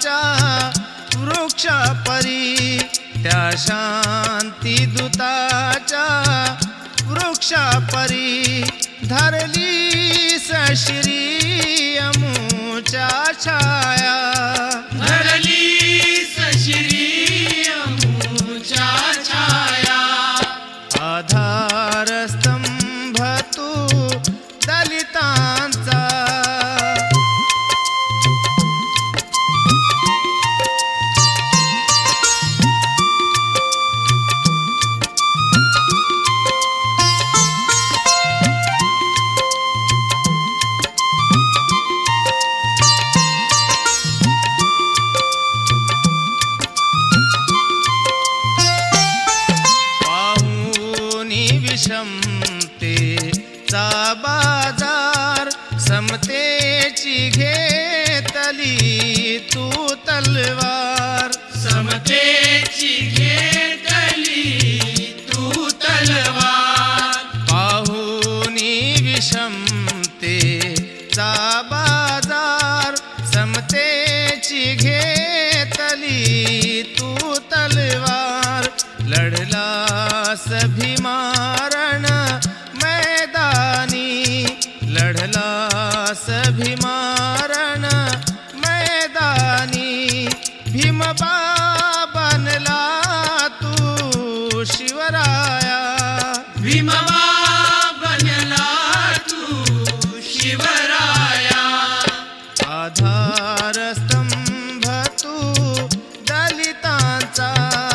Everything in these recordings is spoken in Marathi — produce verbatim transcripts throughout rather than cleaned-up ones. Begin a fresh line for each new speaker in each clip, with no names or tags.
वृक्षा परी, त्या शांती दूताच्या वृक्षा परी धरली सश्री अमुच्या छाया,
धरली सश्री अमुच्या छाया।
आधार स्तंभ तू दलितांचा, समतेचा बाजार, समतेची घेतली तू तलवार,
समतेची घेतली तू तलवार।
पाहुनी विषमतेचा बाजार, समतेची घेतली तू तलवार, लढलास भीमारण मैदानी, लढलास भीमारण मैदानी, भीमबा बनला तू शिवराया,
भीमबा बनला तू शिवराया।
आधार स्तंभ तू दलितांचा,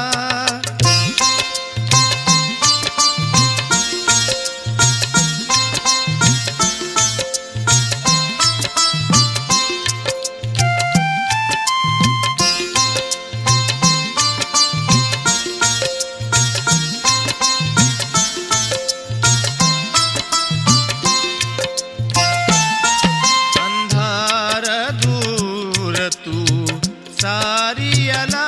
सारियला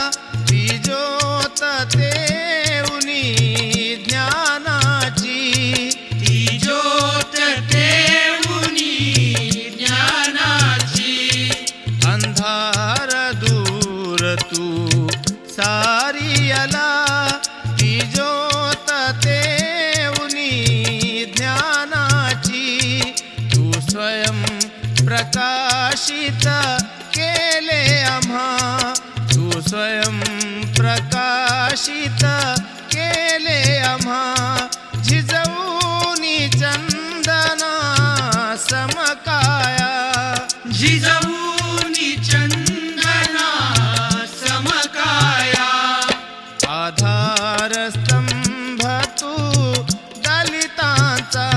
तिजोत तेउनी ज्ञानाची,
तिजोत तेउनी ज्ञानाची।
अंधार दूर तू सारियला तिजोत तेउनी ज्ञानाची, तू स्वयं प्रकाशित केले आम्हा, तू स्वयं प्रकाशित केले आम्हा, झिजवूनी चंदना समकाया,
झिजवूनी चंदना समकाया।
आधार स्तंभ तू दलितांचा,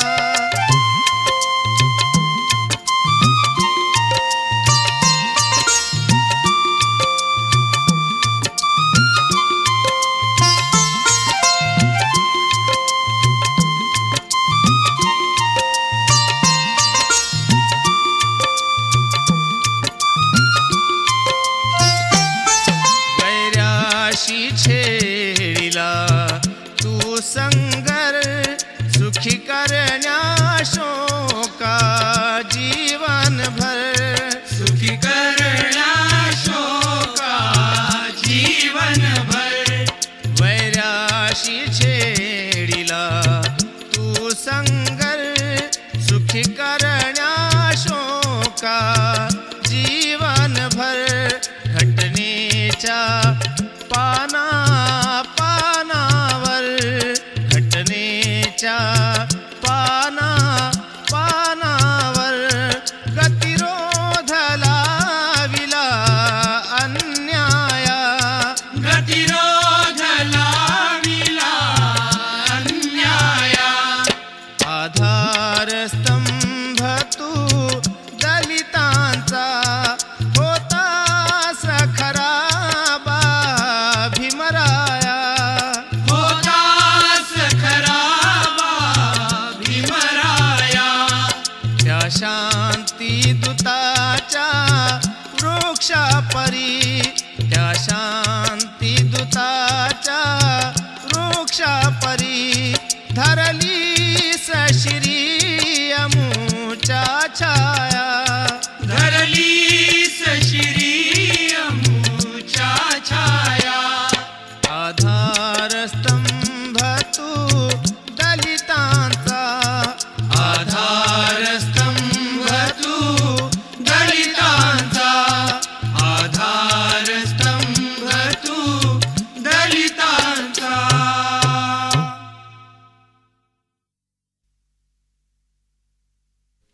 छेडिला तू संगर, सुखी करण्या शोका जीवन भर,
सुखी करण्या शोका जीवन भर।
वैराशी छेडिला तू संगर, सुखी करण्या शोका जीवन भर, घटनेच्या पाना पानावर, घटनेच्या पाना पानावर, गतिरोध लाविला अन्याया,
गतिरोध लाविला अन्याया।
आधार स्तंभ तू दलितांचा, होता सखरा भीमराया,
होतास खराबा भीमराया।
त्या शांती दूताच्या वृक्षा परी, त्या शांती दूताच्या वृक्षा परी धरली सश्री अमुच्या छाया,
धरली सश्री तू